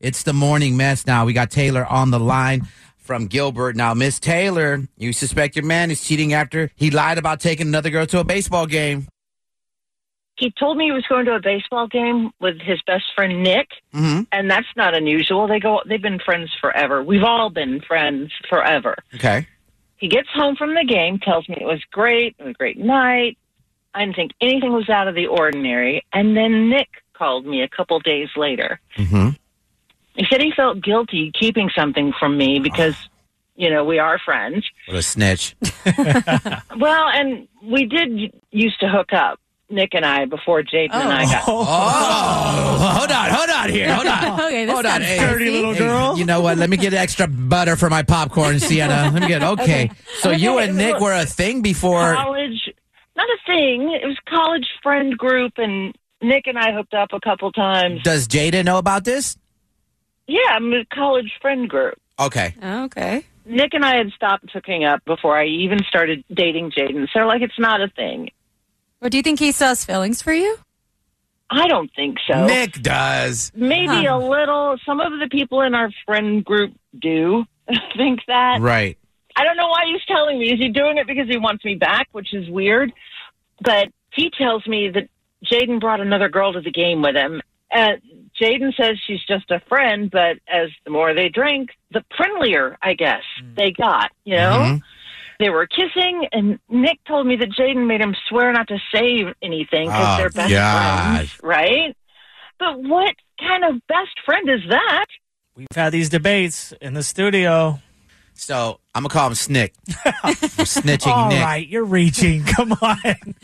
It's the morning mess now. We got Taylor on the line from Gilbert. Now, Miss Taylor, you suspect your man is cheating after he lied about taking another girl to a baseball game. He told me he was going to a baseball game with his best friend, Nick, and that's not unusual. They've been friends forever. We've all been friends forever. Okay. He gets home from the game, tells me it was great, a great night. I didn't think anything was out of the ordinary. And then Nick called me a couple days later. He said he felt guilty keeping something from me because, you know, we are friends. What a snitch. Well, and we did used to hook up, Nick and I, before Jaden and I got... Hold on here. Hold on. Okay, this Hold on. sounds Dirty little girl. You know what? Let me get extra butter for my popcorn, Sienna. Let me get, okay. So you and Nick were a thing before... College, not a thing. It was college friend group, and Nick and I hooked up a couple times. Does Jada know about this? Yeah, I'm a college friend group. Okay. Okay. Nick and I had stopped hooking up before I even started dating Jaden, so, like, it's not a thing. Or do you think he still has feelings for you? I don't think so. Nick does. Maybe a little. Some of the people in our friend group do think that. Right. I don't know why he's telling me. Is he doing it because he wants me back, which is weird? But he tells me that Jaden brought another girl to the game with him. Jaden says she's just a friend, but as the more they drink, the friendlier, I guess, they got, you know? They were kissing, and Nick told me that Jaden made him swear not to say anything because they're best friends, right? But what kind of best friend is that? We've had these debates in the studio. So I'm going to call him Snick. Snitching All Nick. right, you're reaching. Come on.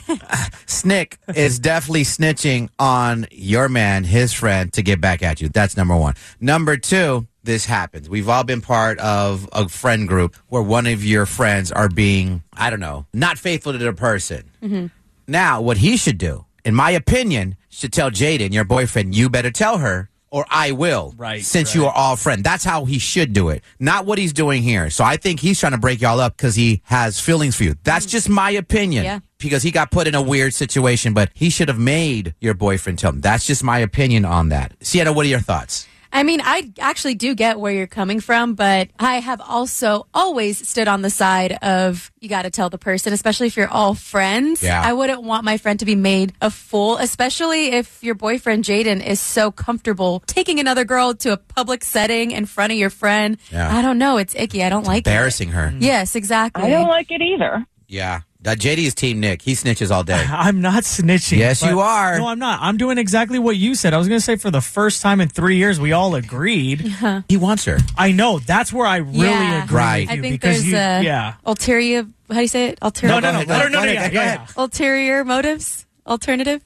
Snick is definitely snitching on your man, his friend, to get back at you. That's number one. Number two, this happens. We've all been part of a friend group where one of your friends are being, I don't know, not faithful to their person. Now, what he should do, in my opinion, should tell Jaden, your boyfriend, you better tell her or I will, since you are all friends. That's how he should do it, not what he's doing here. So I think he's trying to break y'all up because he has feelings for you. That's just my opinion. Yeah. Because he got put in a weird situation, but he should have made your boyfriend tell him. That's just my opinion on that. Sienna, what are your thoughts? I mean, I actually do get where you're coming from, but I have also always stood on the side of you got to tell the person, especially if you're all friends. Yeah. I wouldn't want my friend to be made a fool, especially if your boyfriend, Jaden, is so comfortable taking another girl to a public setting in front of your friend. Yeah. I don't know. It's icky. I don't like Embarrassing her. Yes, exactly. I don't like it either. Yeah. JD is Team Nick. He snitches all day. I'm not snitching. Yes, you are. No, I'm not. I'm doing exactly what you said. I was going to say for the first time in 3 years, we all agreed. He wants her. I know. That's where I really agree Right. with you. I think because there's ulterior, how do you say it? Ulterior. No. Yeah. Ulterior motives? Alternative?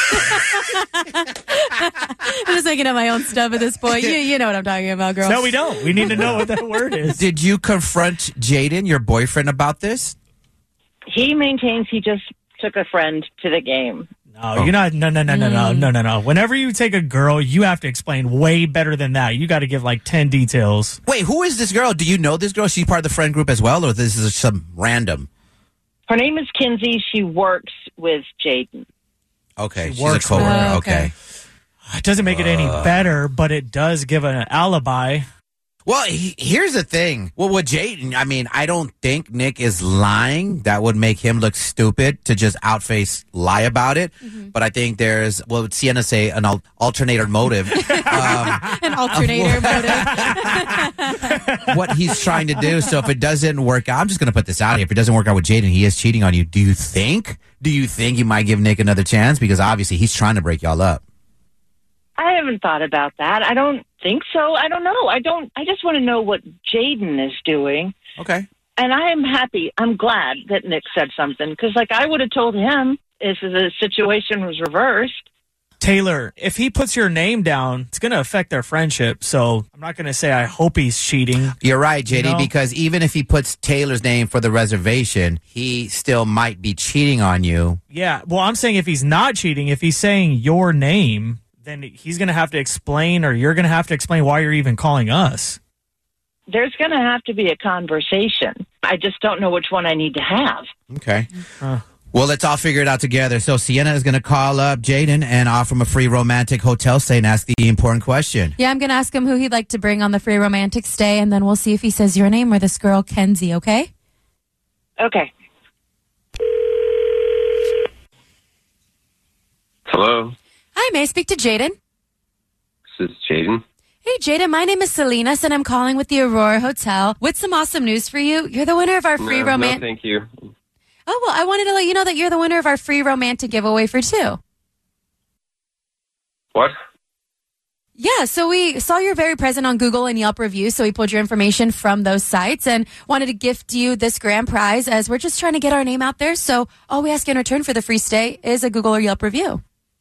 I'm just making up my own stuff at this point. You know what I'm talking about, girls. No, we don't. We need to know what that word is. Did you confront Jaden, your boyfriend, about this? He maintains he just took a friend to the game. No, you're not. No. Whenever you take a girl, you have to explain way better than that. You got to give like 10 details. Wait, who is this girl? Do you know this girl? She's part of the friend group as well, or this is some random? Her name is Kinsey. She works with Jaden. Okay, She she's works a coworker. with her. Okay. It doesn't make it any better, but it does give an alibi. Well, here's the thing. Well, with Jaden, I mean, I don't think Nick is lying. That would make him look stupid to just outface lie about it. But I think there's, what would Sienna say, an alternator motive. An alternator motive. What he's trying to do. So if it doesn't work out, I'm just going to put this out here. If it doesn't work out with Jaden, he is cheating on you. Do you think you might give Nick another chance? Because obviously he's trying to break y'all up. I haven't thought about that. I don't think so. I don't know. I just want to know what Jaden is doing. Okay. And I am happy. I'm glad that Nick said something because, like, I would have told him if the situation was reversed. Taylor, if he puts your name down, it's going to affect their friendship. So I'm not going to say I hope he's cheating. You're right, JD, You know? because even if he puts Taylor's name for the reservation, he still might be cheating on you. Yeah. Well, I'm saying if he's not cheating, if he's saying your name, then he's going to have to explain, or you're going to have to explain why you're even calling us. There's going to have to be a conversation. I just don't know which one I need to have. Okay. Well, let's all figure it out together. So Sienna is going to call up Jaden and offer him a free romantic hotel stay and ask the important question. Yeah, I'm going to ask him who he'd like to bring on the free romantic stay, and then we'll see if he says your name or this girl, Kenzie, okay? Okay. Hello, Hi, may I speak to Jaden? this is Jaden. Hey, Jaden, my name is Salinas, and I'm calling with the Aurora Hotel with some awesome news for you. You're the winner of our free No, romantic... thank you. Oh, well, I wanted to let you know that you're the winner of our free romantic giveaway for two. What? Yeah, so we saw you're very present on Google and Yelp reviews, so we pulled your information from those sites and wanted to gift you this grand prize as we're just trying to get our name out there. So all we ask in return for the free stay is a Google or Yelp review.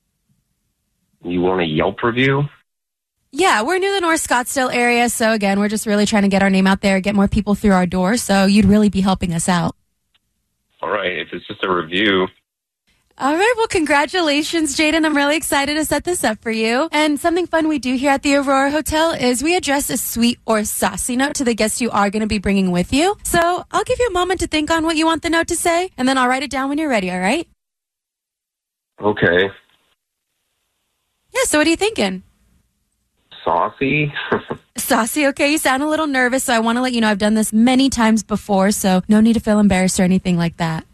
You want a Yelp review? Yeah, we're near the North Scottsdale area, so again, we're just really trying to get our name out there, get more people through our door, so you'd really be helping us out. All right, if it's just a review. All right, well, congratulations, Jaden. I'm really excited to set this up for you. And something fun we do here at the Aurora Hotel is we address a sweet or saucy note to the guests you are going to be bringing with you. So I'll give you a moment to think on what you want the note to say, and then I'll write it down when you're ready, all right? Okay. Yeah, so what are you thinking? Saucy? Saucy, okay, you sound a little nervous, so I want to let you know I've done this many times before, so no need to feel embarrassed or anything like that.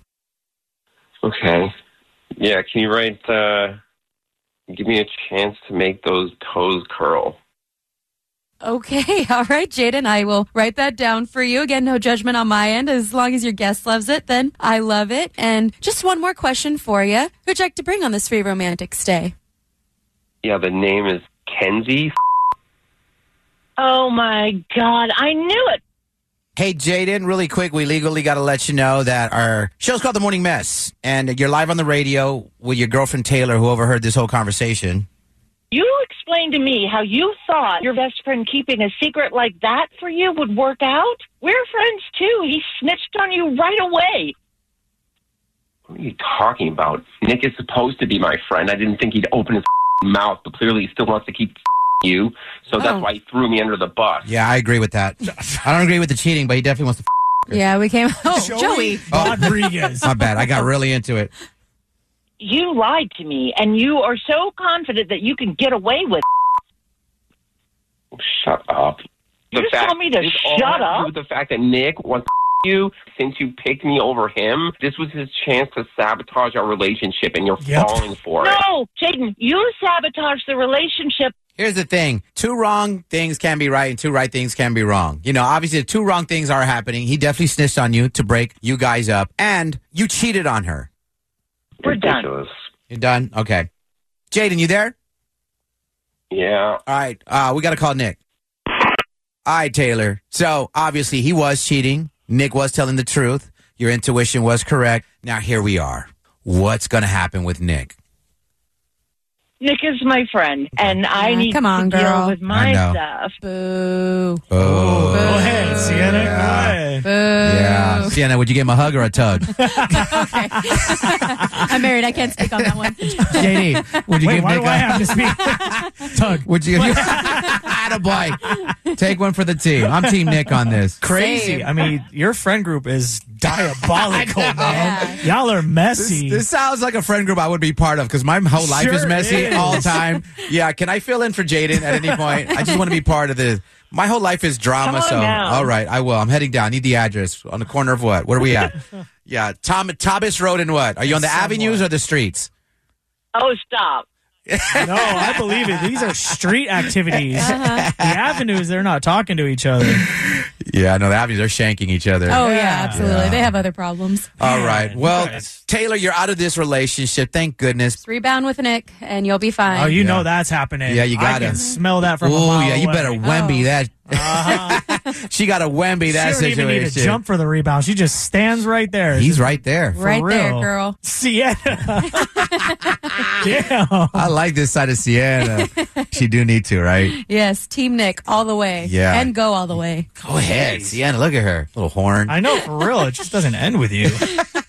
Okay. Yeah, can you write, give me a chance to make those toes curl? Okay, all right, Jaden, I will write that down for you. Again, no judgment on my end. As long as your guest loves it, then I love it. And just one more question for you. Who'd you like to bring on this free romantic stay? Yeah, the name is Kenzie. Oh, my God. I knew it. Hey, Jaden, really quick, we legally got to let you know that our show's called The Morning Mess, and you're live on the radio with your girlfriend Taylor, who overheard this whole conversation. You explained to me how you thought your best friend keeping a secret like that for you would work out. We're friends, too. He snitched on you right away. What are you talking about? Nick is supposed to be my friend. I didn't think he'd open his mouth, but clearly he still wants to keep you, so that's why he threw me under the bus. Yeah, I agree with that. I don't agree with the cheating, but he definitely wants to Yeah, we came... Oh, Joey. Rodriguez. My bad. I got really into it. You lied to me, and you are so confident that you can get away with it. Shut up. You just told me to this all shut has to do up? with the fact that Nick wants to you since you picked me over him. This was his chance to sabotage our relationship, and you're falling for it. No, Jaden, you sabotaged the relationship. Here's the thing. 2 wrong things can be right and 2 right things can be wrong. You know, obviously 2 wrong things are happening. He definitely snitched on you to break you guys up, and you cheated on her. We're done. Ridiculous. You're done? Okay. Jaden, you there? Yeah. All right. We got to call Nick. All right, Taylor. So, obviously, he was cheating. Nick was telling the truth. Your intuition was correct. Now, here we are. What's going to happen with Nick? Nick is my friend, and I need come on, to deal girl. with my I know. stuff. Boo. Oh. Go ahead, Sienna. Go ahead. Boo. Yeah. Sienna, would you give him a hug or a tug? Okay. I'm married. I can't speak on that one. JD, would you Wait, give why Nick do I a have to speak? Tug. Would you? Attaboy. Take one for the team. I'm Team Nick on this. Crazy. Same. I mean, your friend group is diabolical, I know. man. Y'all are messy. This sounds like a friend group I would be part of because my whole life is Sure messy is. all the time. Yeah, can I fill in for Jaden at any point? I just want to be part of this. My whole life is drama, Come on so down. all right, I will. I'm heading down. Need the address on the corner of what? Where are we at? Yeah, Thomas Road and what? Are you on the avenues or the streets? Oh, stop. No, I believe it. These are street activities. The avenues, they're not talking to each other. Yeah, no, the avenues are shanking each other. Oh, yeah, Yeah. absolutely. Yeah. They have other problems. All right. Well, guys. Taylor, you're out of this relationship. Thank goodness. Just rebound with Nick, and you'll be fine. Oh, you Yeah. know that's happening. Yeah, you I gotta. can smell that from a Oh, mile yeah, you away. better Wemby that. Uh-huh. She got a Wemby that She don't even need to situation. jump for the rebound. She just stands right there. He's right there. right there, real. girl. Sienna. Damn. I like this side of Sienna. She do need to, right? Yes, Team Nick all the way. Yeah. And go all the way. Go ahead, Sienna. Look at her. Little horn. I know, for real. It just doesn't end with you.